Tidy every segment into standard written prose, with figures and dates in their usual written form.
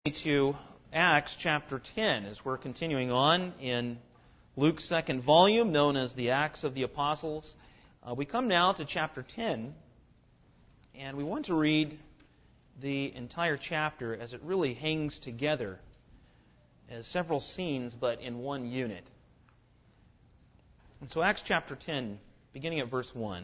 To Acts chapter 10 as we're continuing on in Luke's second volume known as the Acts of the Apostles. We come now to chapter 10 and we want to read the entire chapter as it really hangs together as several scenes but in one unit. And so Acts chapter 10 beginning at verse 1.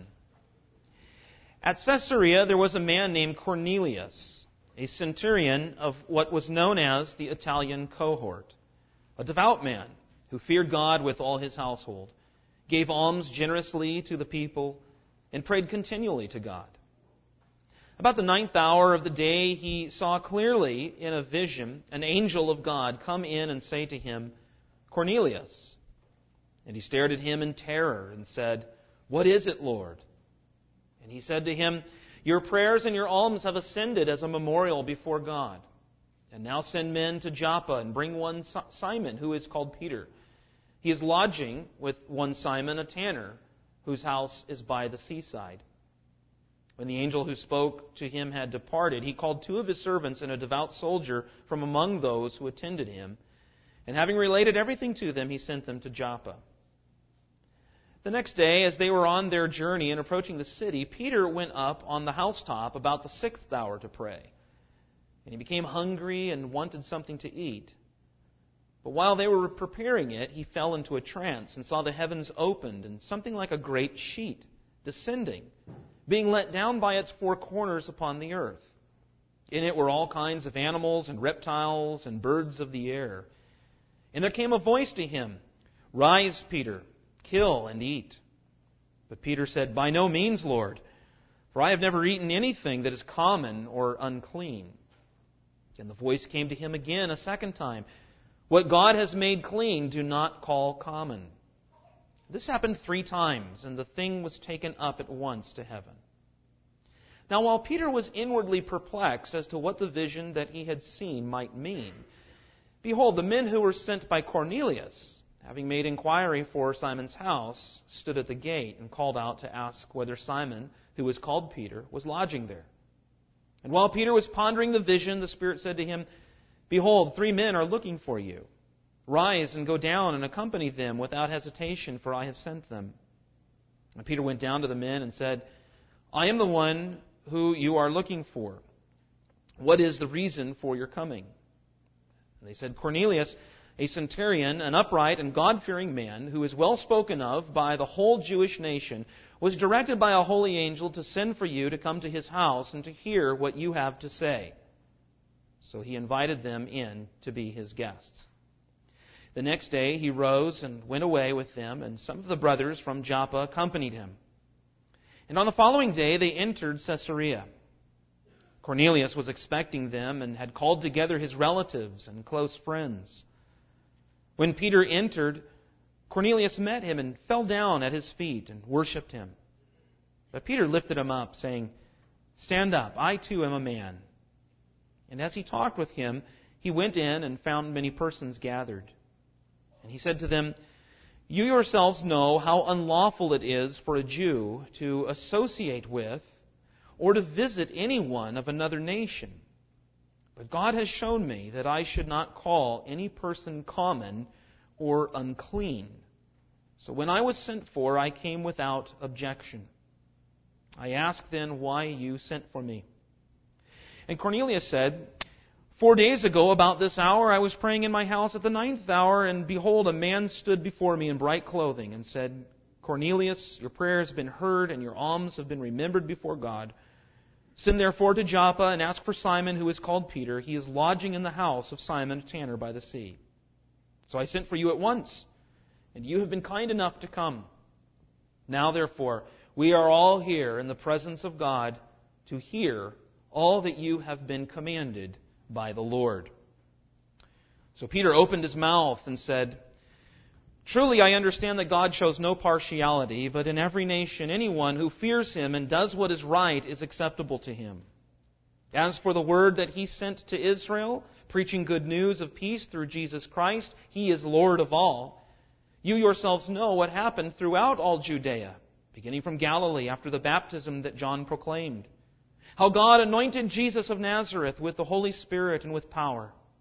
At Caesarea there was a man named Cornelius, a centurion of what was known as the Italian cohort, a devout man who feared God with all his household, gave alms generously to the people, and prayed continually to God. About the 9th hour of the day, he saw clearly in a vision an angel of God come in and say to him, "Cornelius." And he stared at him in terror and said, "What is it, Lord?" And he said to him, "Your prayers and your alms have ascended as a memorial before God. And now send men to Joppa and bring one Simon, who is called Peter. He is lodging with one Simon, a tanner, whose house is by the seaside." When the angel who spoke to him had departed, he called 2 of his servants and a devout soldier from among those who attended him. And having related everything to them, he sent them to Joppa. The next day, as they were on their journey and approaching the city, Peter went up on the housetop about the 6th hour to pray. And he became hungry and wanted something to eat. But while they were preparing it, he fell into a trance and saw the heavens opened and something like a great sheet descending, being let down by its 4 corners upon the earth. In it were all kinds of animals and reptiles and birds of the air. And there came a voice to him, "Rise, Peter, kill and eat." But Peter said, "By no means, Lord, for I have never eaten anything that is common or unclean." And the voice came to him again a second time, "What God has made clean, do not call common." This happened 3 times, and the thing was taken up at once to heaven. Now while Peter was inwardly perplexed as to what the vision that he had seen might mean, behold, the men who were sent by Cornelius, having made inquiry for Simon's house, stood at the gate and called out to ask whether Simon, who was called Peter, was lodging there. And while Peter was pondering the vision, the Spirit said to him, "Behold, 3 men are looking for you. Rise and go down and accompany them without hesitation, for I have sent them." And Peter went down to the men and said, "I am the one who you are looking for. What is the reason for your coming?" And they said, "Cornelius, a centurion, an upright and God-fearing man, who is well spoken of by the whole Jewish nation, was directed by a holy angel to send for you to come to his house and to hear what you have to say." So he invited them in to be his guests. The next day he rose and went away with them, and some of the brothers from Joppa accompanied him. And on the following day they entered Caesarea. Cornelius was expecting them and had called together his relatives and close friends. When Peter entered, Cornelius met him and fell down at his feet and worshipped him. But Peter lifted him up, saying, "Stand up, I too am a man." And as he talked with him, he went in and found many persons gathered. And he said to them, "You yourselves know how unlawful it is for a Jew to associate with or to visit anyone of another nation. But God has shown me that I should not call any person common or unclean. So when I was sent for, I came without objection. I asked then why you sent for me." And Cornelius said, 4 days ago, about this hour, I was praying in my house at the 9th hour, and behold, a man stood before me in bright clothing and said, 'Cornelius, your prayer has been heard, and your alms have been remembered before God. Send therefore to Joppa and ask for Simon, who is called Peter. He is lodging in the house of Simon, a tanner by the sea.' So I sent for you at once, and you have been kind enough to come. Now therefore, we are all here in the presence of God to hear all that you have been commanded by the Lord." So Peter opened his mouth and said, "Truly I understand that God shows no partiality, but in every nation anyone who fears Him and does what is right is acceptable to Him. As for the word that He sent to Israel, preaching good news of peace through Jesus Christ, He is Lord of all. You yourselves know what happened throughout all Judea, beginning from Galilee after the baptism that John proclaimed. How God anointed Jesus of Nazareth with the Holy Spirit and with power,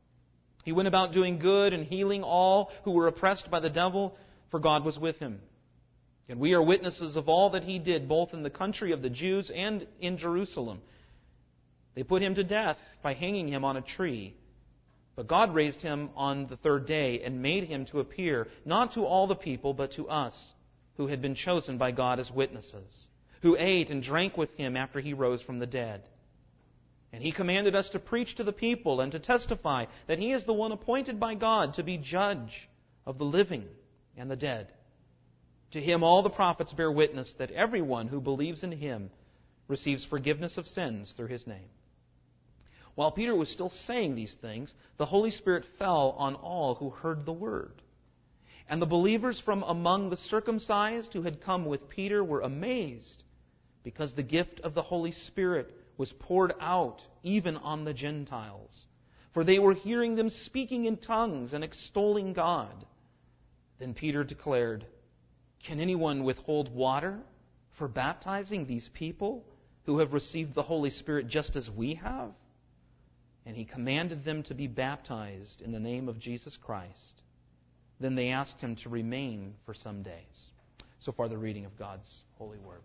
He went about doing good and healing all who were oppressed by the devil, for God was with him. And we are witnesses of all that he did, both in the country of the Jews and in Jerusalem. They put him to death by hanging him on a tree. But God raised him on the third day and made him to appear, not to all the people, but to us, who had been chosen by God as witnesses, who ate and drank with him after he rose from the dead. And he commanded us to preach to the people and to testify that he is the one appointed by God to be judge of the living and the dead. To him all the prophets bear witness that everyone who believes in him receives forgiveness of sins through his name. While Peter was still saying these things, the Holy Spirit fell on all who heard the word. And the believers from among the circumcised who had come with Peter were amazed, because the gift of the Holy Spirit was poured out even on the Gentiles. For they were hearing them speaking in tongues and extolling God. Then Peter declared, "Can anyone withhold water for baptizing these people who have received the Holy Spirit just as we have?" And he commanded them to be baptized in the name of Jesus Christ. Then they asked him to remain for some days. So far, the reading of God's holy word.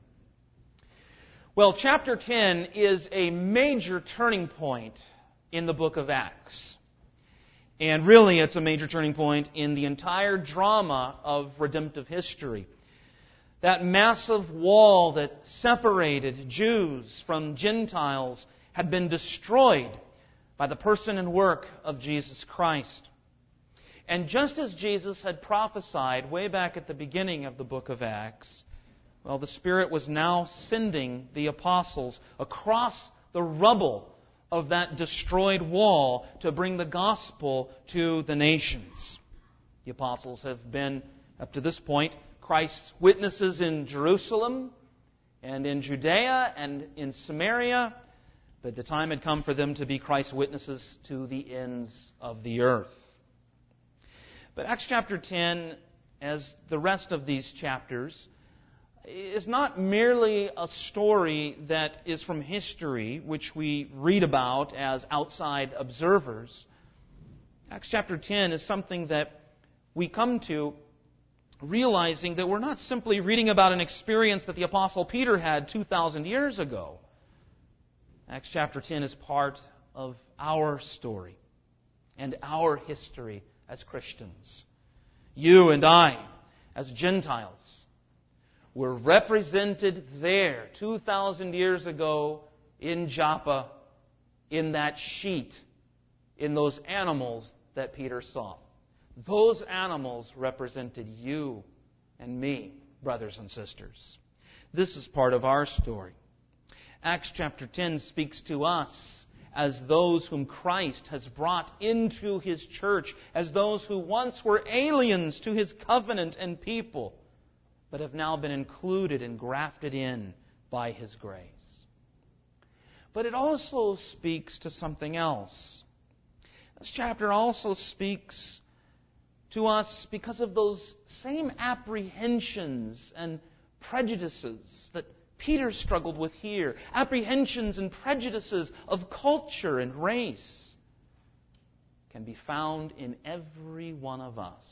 Well, chapter 10 is a major turning point in the book of Acts. And really, it's a major turning point in the entire drama of redemptive history. That massive wall that separated Jews from Gentiles had been destroyed by the person and work of Jesus Christ. And just as Jesus had prophesied way back at the beginning of the book of Acts, well, the Spirit was now sending the apostles across the rubble of that destroyed wall to bring the gospel to the nations. The apostles have been, up to this point, Christ's witnesses in Jerusalem and in Judea and in Samaria, but the time had come for them to be Christ's witnesses to the ends of the earth. But Acts chapter 10, as the rest of these chapters, is not merely a story that is from history, which we read about as outside observers. Acts chapter 10 is something that we come to realizing that we're not simply reading about an experience that the Apostle Peter had 2,000 years ago. Acts chapter 10 is part of our story and our history as Christians. You and I, as Gentiles, were represented there 2,000 years ago in Joppa, in that sheet, in those animals that Peter saw. Those animals represented you and me, brothers and sisters. This is part of our story. Acts chapter 10 speaks to us as those whom Christ has brought into His church, as those who once were aliens to His covenant and people, but have now been included and grafted in by His grace. But it also speaks to something else. This chapter also speaks to us because of those same apprehensions and prejudices that Peter struggled with here. Apprehensions and prejudices of culture and race can be found in every one of us.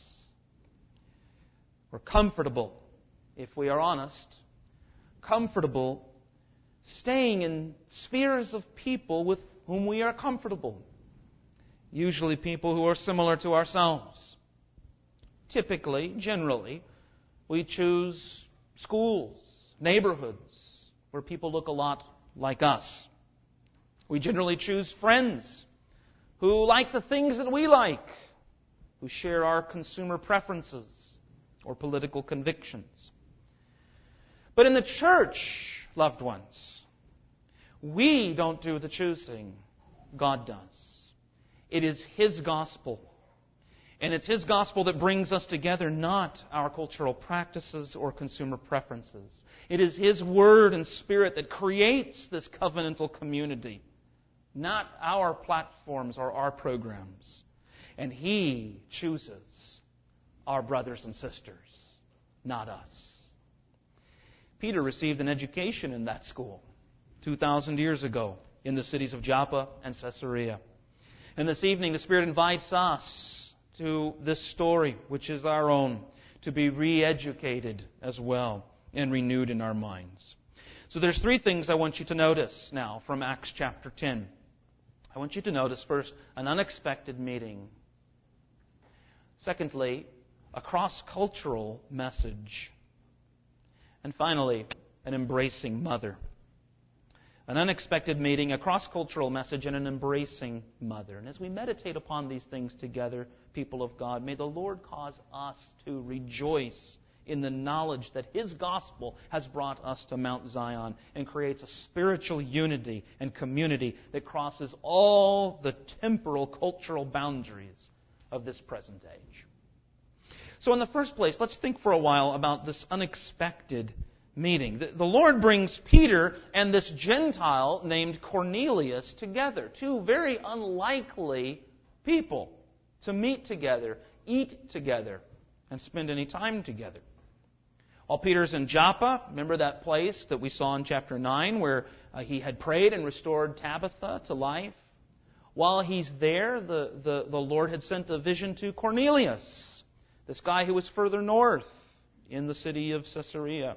We're comfortable, if we are honest, comfortable staying in spheres of people with whom we are comfortable. Usually people who are similar to ourselves. Typically, generally, we choose schools, neighborhoods, where people look a lot like us. We generally choose friends who like the things that we like, who share our consumer preferences or political convictions. But in the church, loved ones, we don't do the choosing. God does. It is His gospel. And it's His gospel that brings us together, not our cultural practices or consumer preferences. It is His Word and Spirit that creates this covenantal community, not our platforms or our programs. And He chooses our brothers and sisters, not us. Peter received an education in that school 2,000 years ago in the cities of Joppa and Caesarea. And this evening, the Spirit invites us to this story, which is our own, to be re-educated as well and renewed in our minds. So there's three things I want you to notice now from Acts chapter 10. I want you to notice first, an unexpected meeting. Secondly, a cross-cultural message. And finally, an embracing mother. An unexpected meeting, a cross-cultural message, and an embracing mother. And as we meditate upon these things together, people of God, may the Lord cause us to rejoice in the knowledge that His gospel has brought us to Mount Zion and creates a spiritual unity and community that crosses all the temporal, cultural boundaries of this present age. So in the first place, let's think for a while about this unexpected meeting. The Lord brings Peter and this Gentile named Cornelius together. Two very unlikely people to meet together, eat together, and spend any time together. While Peter's in Joppa, remember that place that we saw in chapter 9 where he had prayed and restored Tabitha to life? While he's there, the Lord had sent a vision to Cornelius, this guy who was further north in the city of Caesarea.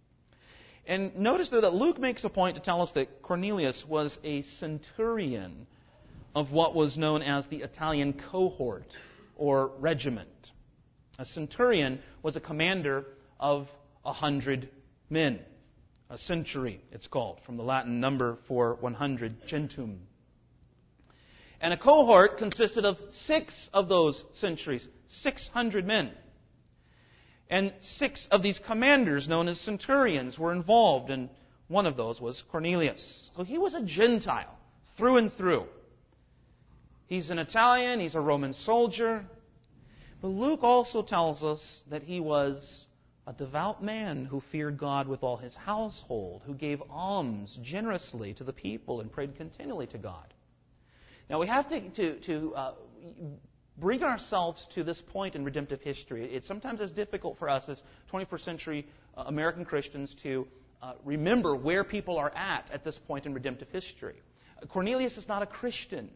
And notice there that Luke makes a point to tell us that Cornelius was a centurion of what was known as the Italian cohort or regiment. A centurion was a commander of 100 men. A century, it's called, from the Latin number for 100, centum. And a cohort consisted of 6 of those centuries, 600 men. And 6 of these commanders, known as centurions, were involved, and one of those was Cornelius. So he was a Gentile, through and through. He's an Italian, he's a Roman soldier. But Luke also tells us that he was a devout man who feared God with all his household, who gave alms generously to the people and prayed continually to God. Now we have to bring ourselves to this point in redemptive history. It sometimes is difficult for us as 21st century American Christians to remember where people are at this point in redemptive history. Cornelius is not a Christian.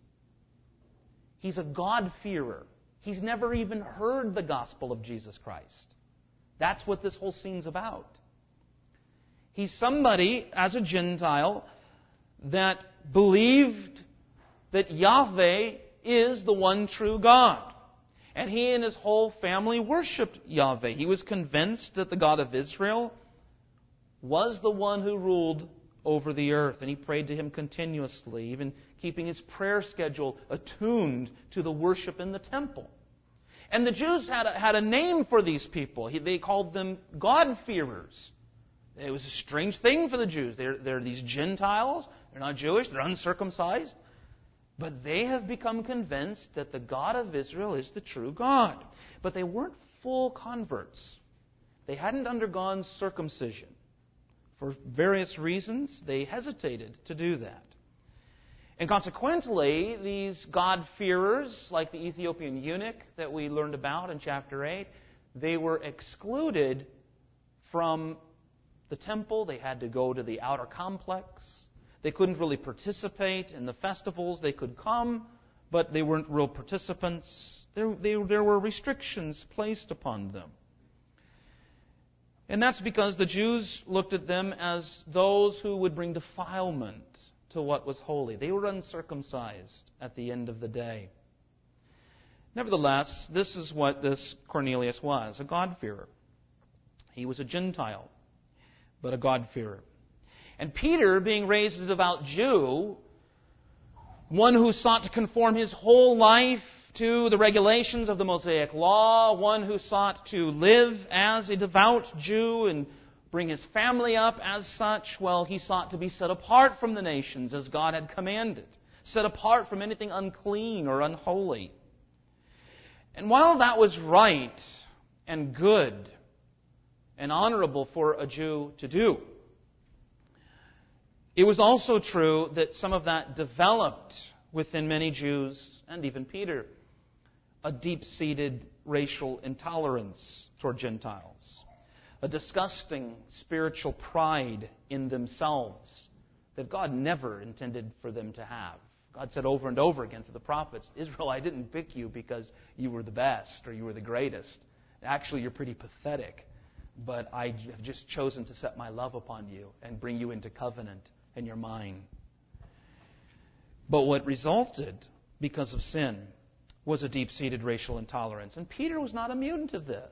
He's a God-fearer. He's never even heard the gospel of Jesus Christ. That's what this whole scene's about. He's somebody, as a Gentile, that believed that Yahweh is the one true God. And he and his whole family worshipped Yahweh. He was convinced that the God of Israel was the one who ruled over the earth. And he prayed to Him continuously, even keeping his prayer schedule attuned to the worship in the temple. And the Jews had a name for these people. They called them God-fearers. It was a strange thing for the Jews. They're these Gentiles. They're not Jewish. They're uncircumcised. But they have become convinced that the God of Israel is the true God. But they weren't full converts. They hadn't undergone circumcision. For various reasons, they hesitated to do that. And consequently, these God-fearers, like the Ethiopian eunuch that we learned about in chapter 8, they were excluded from the temple. They had to go to the outer complex. They couldn't really participate in the festivals. They could come, but they weren't real participants. There were restrictions placed upon them. And that's because the Jews looked at them as those who would bring defilement to what was holy. They were uncircumcised at the end of the day. Nevertheless, this is what this Cornelius was, a God-fearer. He was a Gentile, but a God-fearer. And Peter, being raised a devout Jew, one who sought to conform his whole life to the regulations of the Mosaic Law, one who sought to live as a devout Jew and bring his family up as such, well, he sought to be set apart from the nations as God had commanded, set apart from anything unclean or unholy. And while that was right and good and honorable for a Jew to do, it was also true that some of that developed within many Jews, and even Peter, a deep-seated racial intolerance toward Gentiles. A disgusting spiritual pride in themselves that God never intended for them to have. God said over and over again to the prophets, Israel, I didn't pick you because you were the best or you were the greatest. Actually, you're pretty pathetic. But I have just chosen to set my love upon you and bring you into covenant, and you're mine. But what resulted because of sin was a deep-seated racial intolerance. And Peter was not immune to this.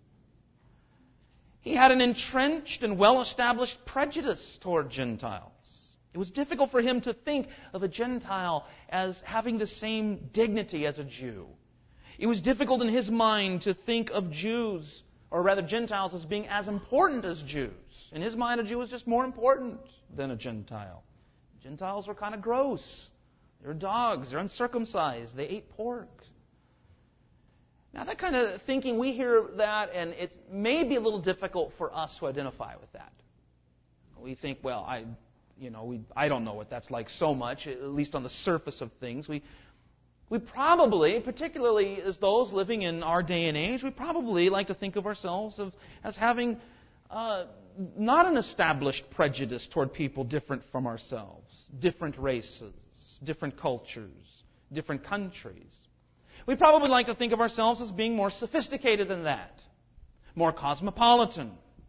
He had an entrenched and well-established prejudice toward Gentiles. It was difficult for him to think of a Gentile as having the same dignity as a Jew. It was difficult in his mind to think of Jews, or rather Gentiles, as being as important as Jews. In his mind, a Jew was just more important than a Gentile. Gentiles were kind of gross. They're dogs. They're uncircumcised. They ate pork. Now, that kind of thinking, we hear that, and it may be a little difficult for us to identify with that. We think, well, I don't know what that's like so much, at least on the surface of things. We probably, particularly as those living in our day and age, we probably like to think of ourselves as having not an established prejudice toward people different from ourselves, different races, different cultures, different countries. We probably like to think of ourselves as being more sophisticated than that, more cosmopolitan.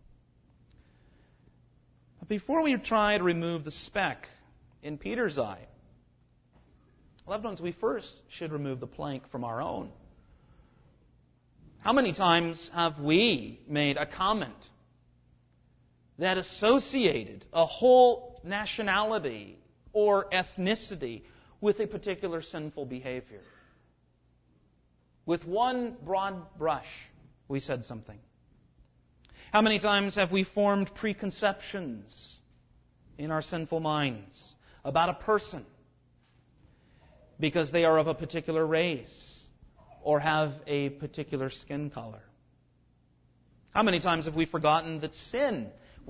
But before we try to remove the speck in Peter's eye, loved ones, we first should remove the plank from our own. How many times have we made a comment that associated a whole nationality or ethnicity with a particular sinful behavior? With one broad brush, we said something. How many times have we formed preconceptions in our sinful minds about a person because they are of a particular race or have a particular skin color? How many times have we forgotten that sin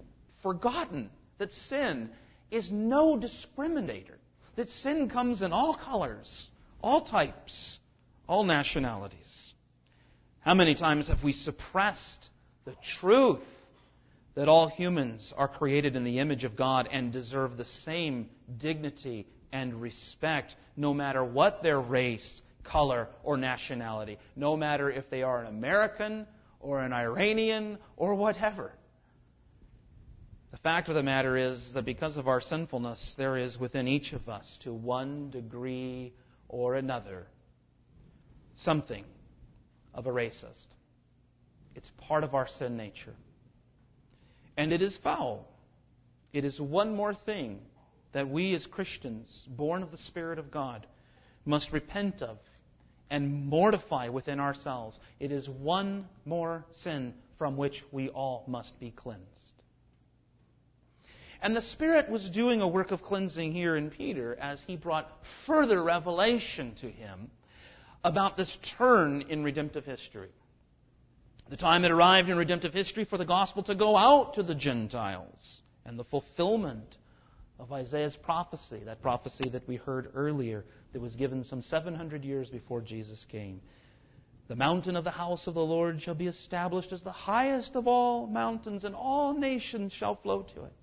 is no discriminator, that sin comes in all colors, all types, all nationalities? How many times have we suppressed the truth that all humans are created in the image of God and deserve the same dignity and respect, no matter what their race, color, or nationality, no matter if they are an American or an Iranian or whatever? The fact of the matter is that because of our sinfulness, there is within each of us, to one degree or another, something of a racist. It's part of our sin nature. And it is foul. It is one more thing that we as Christians, born of the Spirit of God, must repent of and mortify within ourselves. It is one more sin from which we all must be cleansed. And the Spirit was doing a work of cleansing here in Peter as he brought further revelation to him about this turn in redemptive history. The time had arrived in redemptive history for the gospel to go out to the Gentiles, and the fulfillment of Isaiah's prophecy, that prophecy that we heard earlier, that was given some 700 years before Jesus came. The mountain of the house of the Lord shall be established as the highest of all mountains, and all nations shall flow to it.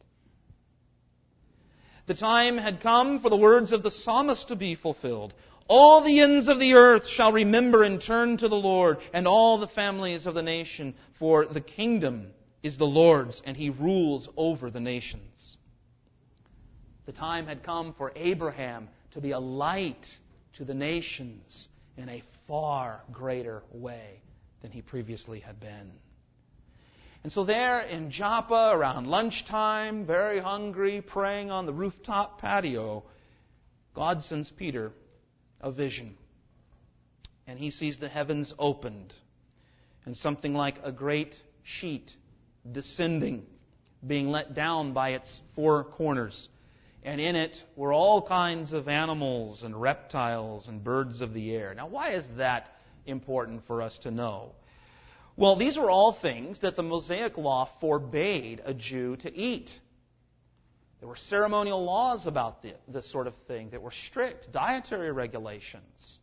The time had come for the words of the psalmist to be fulfilled. All the ends of the earth shall remember and turn to the Lord, and all the families of the nation, for the kingdom is the Lord's, and He rules over the nations. The time had come for Abraham to be a light to the nations in a far greater way than he previously had been. And so there in Joppa, around lunchtime, very hungry, praying on the rooftop patio, God sends Peter a vision. And he sees the heavens opened and something like a great sheet descending, being let down by its four corners. And in it were all kinds of animals and reptiles and birds of the air. Now, why is that important for us to know? Well, these were all things that the Mosaic Law forbade a Jew to eat. There were ceremonial laws about this sort of thing that were strict, dietary regulations.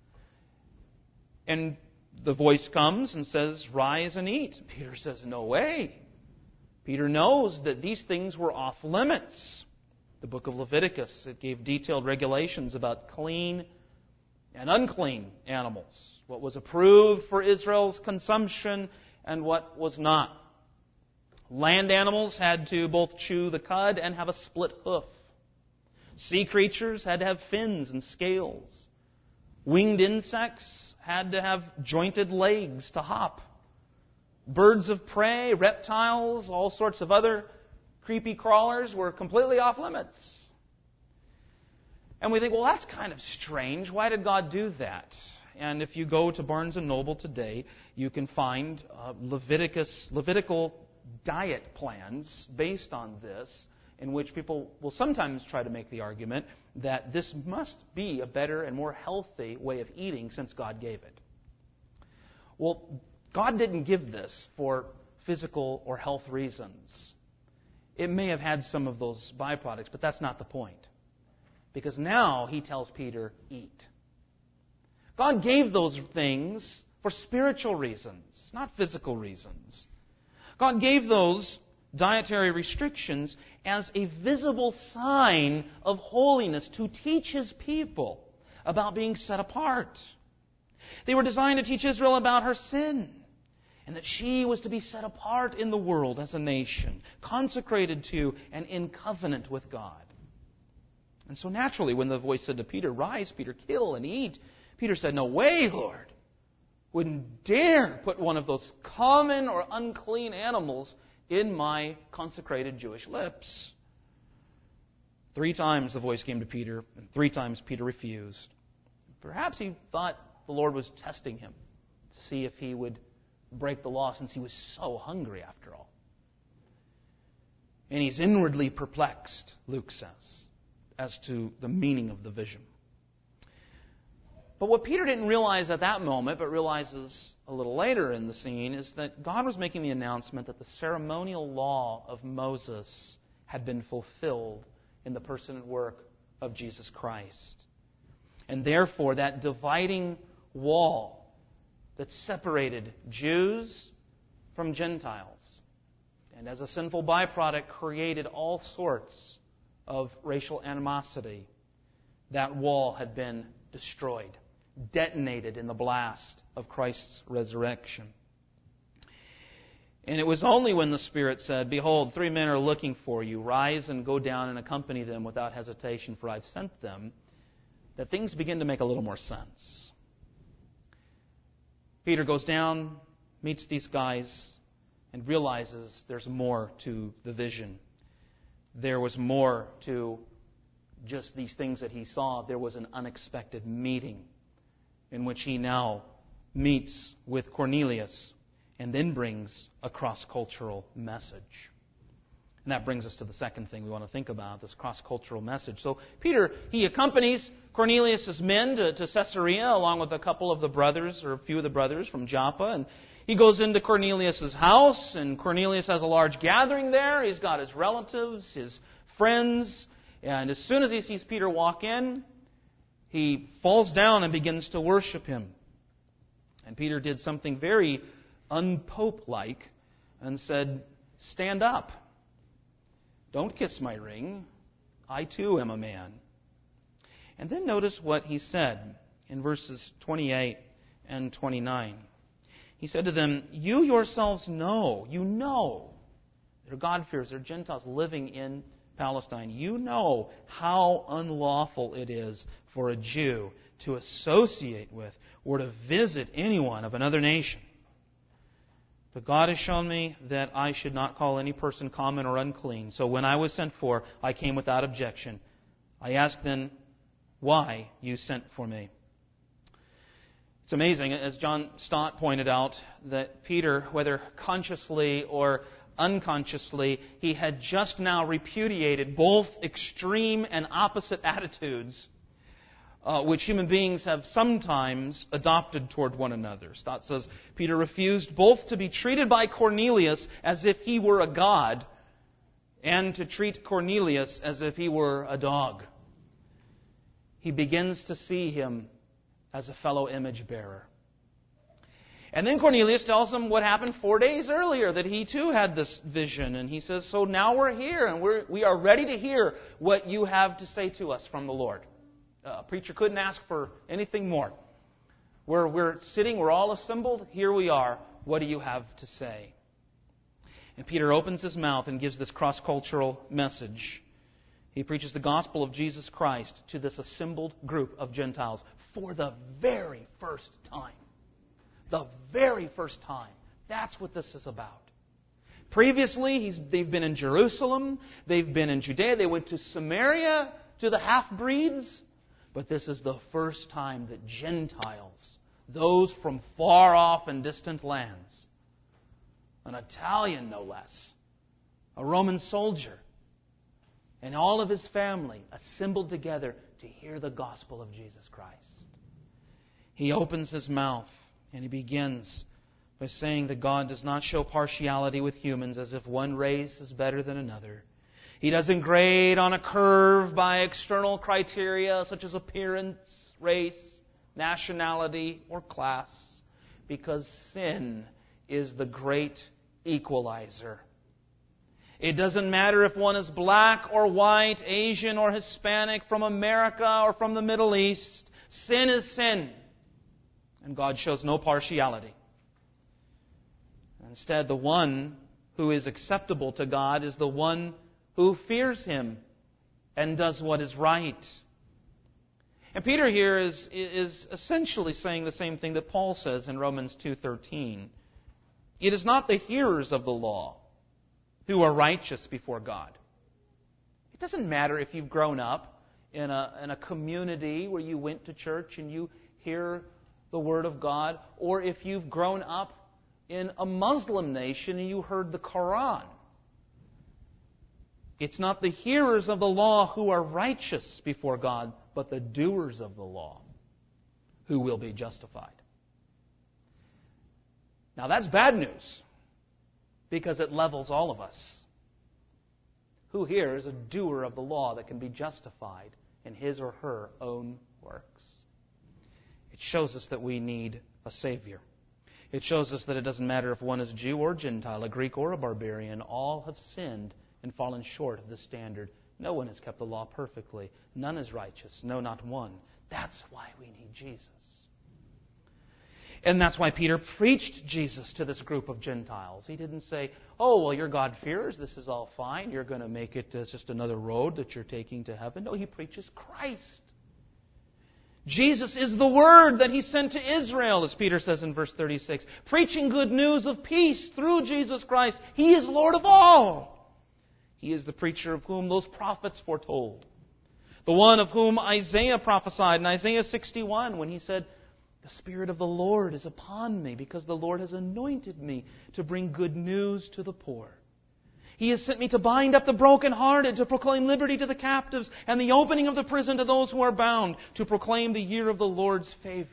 And the voice comes and says, "Rise and eat." Peter says, "No way." Peter knows that these things were off limits. The book of Leviticus, it gave detailed regulations about clean and unclean animals, what was approved for Israel's consumption and what was not. Land animals had to both chew the cud and have a split hoof. Sea creatures had to have fins and scales. Winged insects had to have jointed legs to hop. Birds of prey, reptiles, all sorts of other creepy crawlers were completely off limits. And we think, well, that's kind of strange. Why did God do that? And if you go to Barnes & Noble today, you can find Levitical diet plans based on this, in which people will sometimes try to make the argument that this must be a better and more healthy way of eating since God gave it. Well, God didn't give this for physical or health reasons. It may have had some of those byproducts, but that's not the point. Because now He tells Peter, eat. God gave those things for spiritual reasons, not physical reasons. God gave those dietary restrictions as a visible sign of holiness to teach His people about being set apart. They were designed to teach Israel about her sin, and that she was to be set apart in the world as a nation, consecrated to and in covenant with God. And so naturally, when the voice said to Peter, "Rise, Peter, kill and eat," Peter said, "No way, Lord. Wouldn't dare put one of those common or unclean animals in my consecrated Jewish lips." 3 times the voice came to Peter, and 3 times Peter refused. Perhaps he thought the Lord was testing him to see if he would break the law since he was so hungry after all. And he's inwardly perplexed, Luke says, as to the meaning of the vision. But what Peter didn't realize at that moment, but realizes a little later in the scene, is that God was making the announcement that the ceremonial law of Moses had been fulfilled in the person and work of Jesus Christ. And therefore, that dividing wall that separated Jews from Gentiles, and as a sinful byproduct created all sorts of racial animosity, that wall had been destroyed, detonated in the blast of Christ's resurrection. And it was only when the Spirit said, "Behold, 3 men are looking for you. Rise and go down and accompany them without hesitation, for I've sent them," that things begin to make a little more sense. Peter goes down, meets these guys, and realizes there's more to the vision. There was more to just these things that he saw. There was an unexpected meeting in which he now meets with Cornelius and then brings a cross-cultural message. And that brings us to the second thing we want to think about, this cross-cultural message. So Peter, he accompanies Cornelius' men to Caesarea along with a couple of the brothers, or a few of the brothers from Joppa. And he goes into Cornelius' house, and Cornelius has a large gathering there. He's got his relatives, his friends. And as soon as he sees Peter walk in, he falls down and begins to worship him. And Peter did something very unpope-like and said, "Stand up. Don't kiss my ring. I too am a man." And then notice what he said in verses 28 and 29. He said to them, "You yourselves know, they're God-fearers, they're Gentiles living in Palestine. You know how unlawful it is for a Jew to associate with or to visit anyone of another nation. But God has shown me that I should not call any person common or unclean. So when I was sent for, I came without objection. I asked then why you sent for me." It's amazing, as John Stott pointed out, that Peter, whether consciously or unconsciously, he had just now repudiated both extreme and opposite attitudes which human beings have sometimes adopted toward one another. Stott says, Peter refused both to be treated by Cornelius as if he were a god and to treat Cornelius as if he were a dog. He begins to see him as a fellow image bearer. And then Cornelius tells him what happened 4 days earlier, that he too had this vision. And he says, so now we're here, and we are ready to hear what you have to say to us from the Lord. A preacher couldn't ask for anything more. We're sitting, we're all assembled, here we are. What do you have to say? And Peter opens his mouth and gives this cross-cultural message. He preaches the gospel of Jesus Christ to this assembled group of Gentiles for the very first time. The very first time. That's what this is about. Previously, they've been in Jerusalem. They've been in Judea. They went to Samaria, to the half-breeds. But this is the first time that Gentiles, those from far off and distant lands, an Italian no less, a Roman soldier, and all of his family assembled together to hear the gospel of Jesus Christ. He opens his mouth and he begins by saying that God does not show partiality with humans as if one race is better than another. He doesn't grade on a curve by external criteria such as appearance, race, nationality, or class, because sin is the great equalizer. It doesn't matter if one is black or white, Asian or Hispanic, from America or from the Middle East. Sin is sin. And God shows no partiality. Instead, the one who is acceptable to God is the one who fears Him and does what is right. And Peter here is essentially saying the same thing that Paul says in Romans 2:13. It is not the hearers of the law who are righteous before God. It doesn't matter if you've grown up in a community where you went to church and you hear the Word of God, or if you've grown up in a Muslim nation and you heard the Quran. It's not the hearers of the law who are righteous before God, but the doers of the law who will be justified. Now that's bad news, because it levels all of us. Who here is a doer of the law that can be justified in his or her own works? It shows us that we need a Savior. It shows us that it doesn't matter if one is Jew or Gentile, a Greek or a barbarian. All have sinned and fallen short of the standard. No one has kept the law perfectly. None is righteous. No, not one. That's why we need Jesus. And that's why Peter preached Jesus to this group of Gentiles. He didn't say, oh, well, you're God-fearers. This is all fine. You're going to make it just another road that you're taking to heaven. No, he preaches Christ. Jesus is the Word that He sent to Israel, as Peter says in verse 36. Preaching good news of peace through Jesus Christ. He is Lord of all. He is the preacher of whom those prophets foretold. The one of whom Isaiah prophesied in Isaiah 61 when he said, the Spirit of the Lord is upon me because the Lord has anointed me to bring good news to the poor. He has sent me to bind up the brokenhearted, to proclaim liberty to the captives, and the opening of the prison to those who are bound, to proclaim the year of the Lord's favor.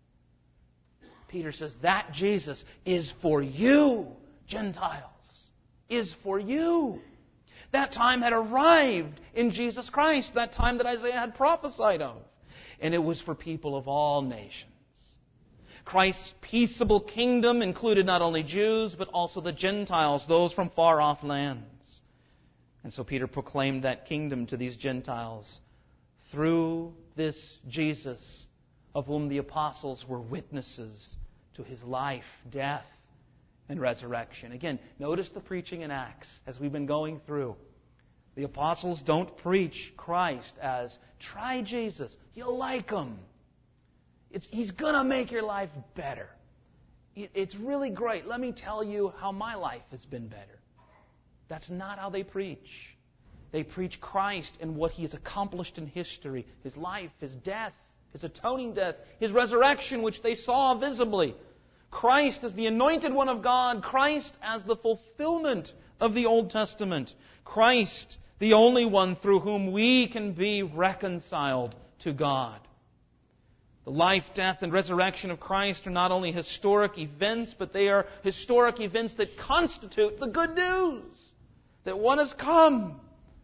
Peter says, that Jesus is for you, Gentiles. Is for you. That time had arrived in Jesus Christ, that time that Isaiah had prophesied of. And it was for people of all nations. Christ's peaceable kingdom included not only Jews, but also the Gentiles, those from far-off lands. And so Peter proclaimed that kingdom to these Gentiles through this Jesus, of whom the apostles were witnesses to His life, death, and resurrection. Again, notice the preaching in Acts as we've been going through. The apostles don't preach Christ as, try Jesus, you'll like Him. He's going to make your life better. It's really great. Let me tell you how my life has been better. That's not how they preach. They preach Christ and what He has accomplished in history. His life, His death, His atoning death, His resurrection, which they saw visibly. Christ as the anointed one of God. Christ as the fulfillment of the Old Testament. Christ, the only one through whom we can be reconciled to God. The life, death, and resurrection of Christ are not only historic events, but they are historic events that constitute the good news that one has come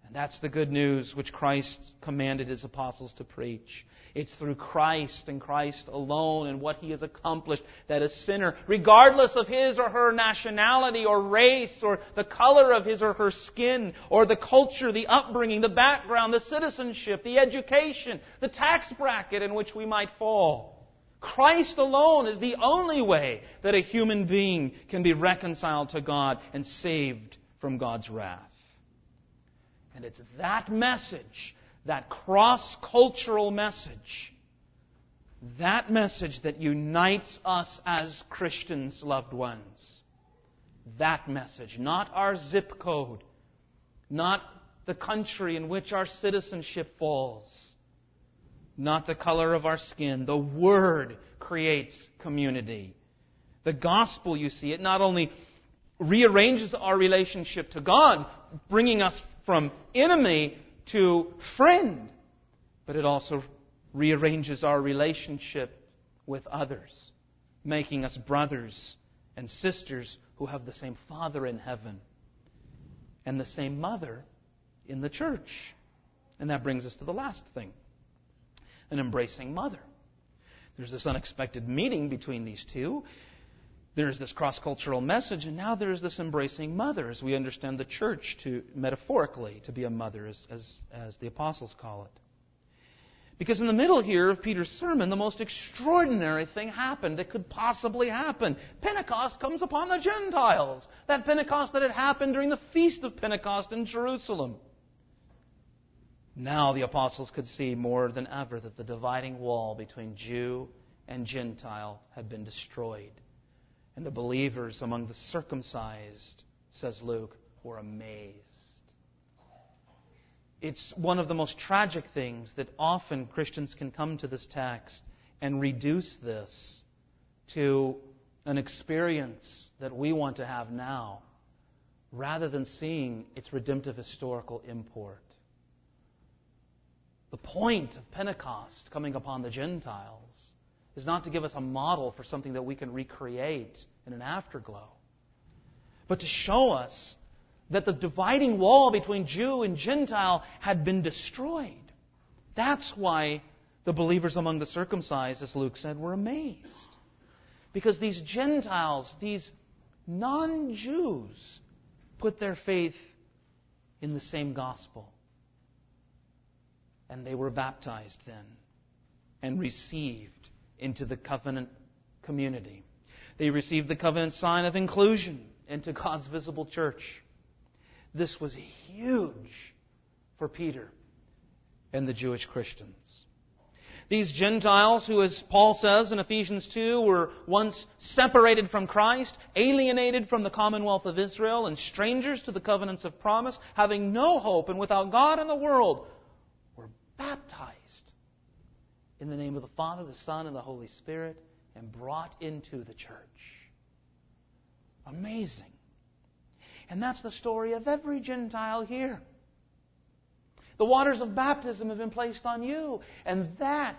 And that's the good news which Christ commanded His apostles to preach. It's through Christ and Christ alone and what He has accomplished that a sinner, regardless of his or her nationality or race or the color of his or her skin or the culture, the upbringing, the background, the citizenship, the education, the tax bracket in which we might fall, Christ alone is the only way that a human being can be reconciled to God and saved from God's wrath. And it's that message, that cross-cultural message, that message that unites us as Christians, loved ones. That message, not our zip code, not the country in which our citizenship falls, not the color of our skin. The Word creates community. The gospel, you see, it not only rearranges our relationship to God, bringing us from enemy to friend, but it also rearranges our relationship with others, making us brothers and sisters who have the same Father in heaven and the same mother in the church. And that brings us to the last thing, an embracing mother. There's this unexpected meeting between these two. There's this cross-cultural message, and now there's this embracing mother, as we understand the church to metaphorically to be a mother, as the apostles call it. Because in the middle here of Peter's sermon, the most extraordinary thing happened that could possibly happen. Pentecost comes upon the Gentiles. That Pentecost that had happened during the Feast of Pentecost in Jerusalem. Now the apostles could see more than ever that the dividing wall between Jew and Gentile had been destroyed. And the believers among the circumcised, says Luke, were amazed. It's one of the most tragic things that often Christians can come to this text and reduce this to an experience that we want to have now, rather than seeing its redemptive historical import. The point of Pentecost coming upon the Gentiles is not to give us a model for something that we can recreate in an afterglow, but to show us that the dividing wall between Jew and Gentile had been destroyed. That's why the believers among the circumcised, as Luke said, were amazed. Because these Gentiles, these non-Jews, put their faith in the same gospel. And they were baptized then and received into the covenant community. They received the covenant sign of inclusion into God's visible church. This was huge for Peter and the Jewish Christians. These Gentiles, who, as Paul says in Ephesians 2, were once separated from Christ, alienated from the commonwealth of Israel, and strangers to the covenants of promise, having no hope and without God in the world, were baptized in the name of the Father, the Son, and the Holy Spirit, and brought into the church. Amazing. And that's the story of every Gentile here. The waters of baptism have been placed on you. And that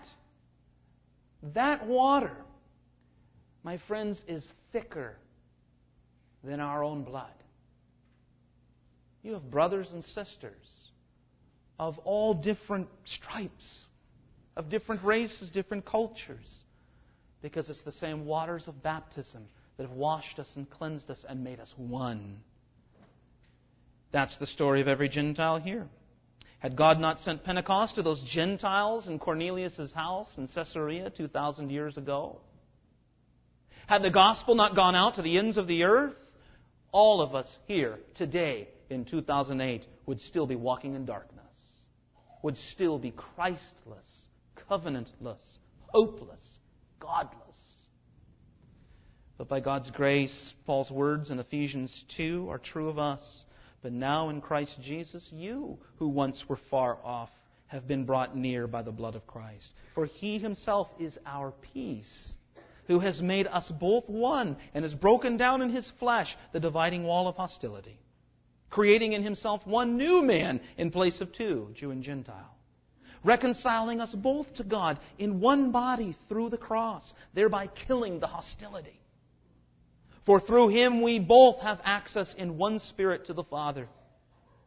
water, my friends, is thicker than our own blood. You have brothers and sisters of all different stripes, of different races, different cultures, because it's the same waters of baptism that have washed us and cleansed us and made us one. That's the story of every Gentile here. Had God not sent Pentecost to those Gentiles in Cornelius' house in Caesarea 2,000 years ago? Had the gospel not gone out to the ends of the earth? All of us here today in 2008 would still be walking in darkness, would still be Christless, covenantless, hopeless, godless. But by God's grace, Paul's words in Ephesians 2 are true of us. But now in Christ Jesus, you who once were far off have been brought near by the blood of Christ. For He Himself is our peace, who has made us both one and has broken down in His flesh the dividing wall of hostility, creating in Himself one new man in place of two, Jew and Gentile, reconciling us both to God in one body through the cross, thereby killing the hostility. For through Him we both have access in one Spirit to the Father.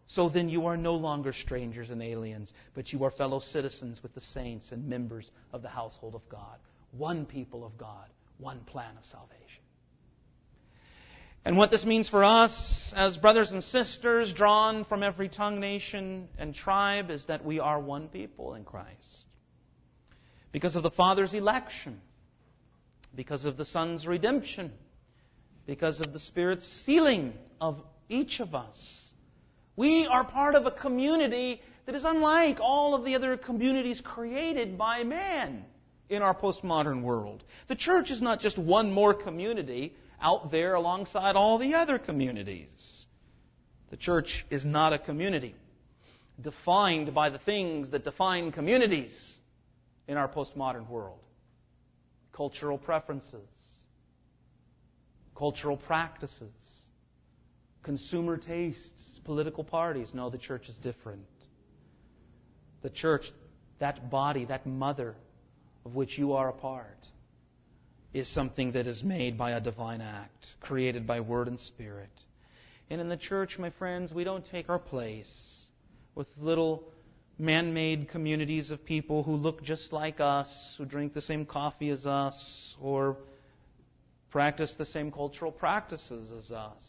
So then you are no longer strangers and aliens, but you are fellow citizens with the saints and members of the household of God. One people of God, one plan of salvation. And what this means for us as brothers and sisters drawn from every tongue, nation, and tribe is that we are one people in Christ. Because of the Father's election, because of the Son's redemption, because of the Spirit's sealing of each of us, we are part of a community that is unlike all of the other communities created by man in our postmodern world. The church is not just one more community out there alongside all the other communities. The church is not a community defined by the things that define communities in our postmodern world. Cultural preferences, cultural practices, consumer tastes, political parties. No, the church is different. The church, that body, that mother of which you are a part, is something that is made by a divine act, created by Word and Spirit. And in the church, my friends, we don't take our place with little man-made communities of people who look just like us, who drink the same coffee as us, or practice the same cultural practices as us.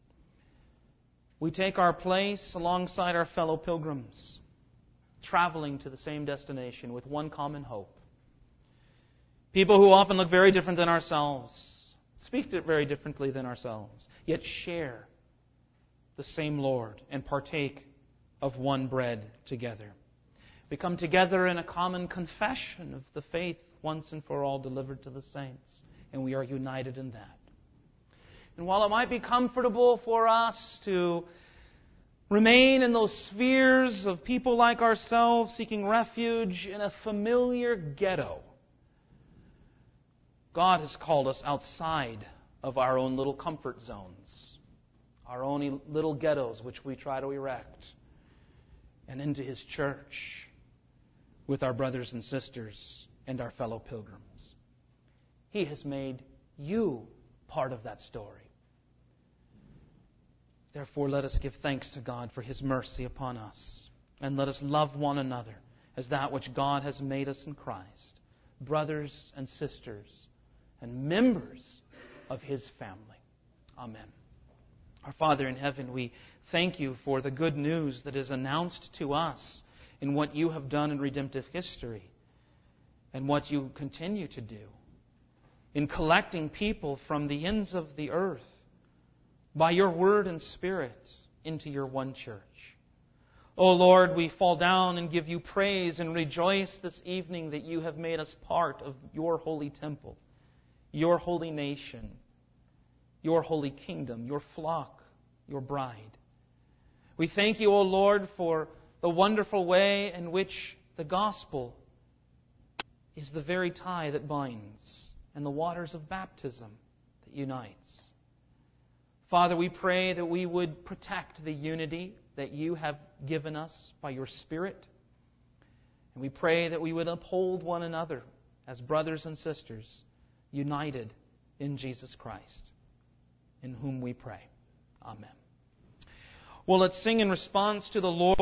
We take our place alongside our fellow pilgrims, traveling to the same destination with one common hope. People who often look very different than ourselves, speak very differently than ourselves, yet share the same Lord and partake of one bread together. We come together in a common confession of the faith once and for all delivered to the saints, and we are united in that. And while it might be comfortable for us to remain in those spheres of people like ourselves seeking refuge in a familiar ghetto, God has called us outside of our own little comfort zones, our own little ghettos which we try to erect, and into His church with our brothers and sisters and our fellow pilgrims. He has made you part of that story. Therefore, let us give thanks to God for His mercy upon us, and let us love one another as that which God has made us in Christ, brothers and sisters and members of His family. Amen. Our Father in heaven, we thank You for the good news that is announced to us in what You have done in redemptive history and what You continue to do in collecting people from the ends of the earth by Your Word and Spirit into Your one church. O Lord, we fall down and give You praise and rejoice this evening that You have made us part of Your holy temple, Your holy nation, Your holy kingdom, Your flock, Your bride. We thank You, O Lord, for the wonderful way in which the gospel is the very tie that binds, and the waters of baptism that unites. Father, we pray that we would protect the unity that You have given us by Your Spirit. And we pray that we would uphold one another as brothers and sisters, united in Jesus Christ, in whom we pray. Amen. Well, let's sing in response to the Lord.